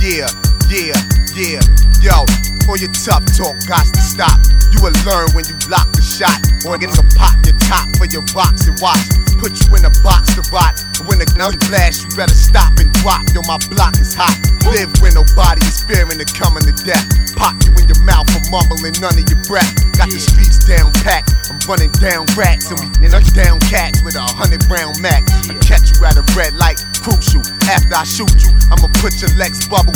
Yeah, yeah, yeah. Yo, all your tough talk got to stop. You will learn when you block the shot, or get to pop your top for your box and watch. Put you in a box to rot. When the gun blast, you better stop and drop. Yo, my block is hot. Live when nobody is fearing the coming to death. Pop you in your mouth for mumbling none of your breath. Got the streets down packed. I'm running down rats and we down cats with 100-round Mac. I catch you at a red light, crucial. After I shoot you, I'ma put your legs bubble.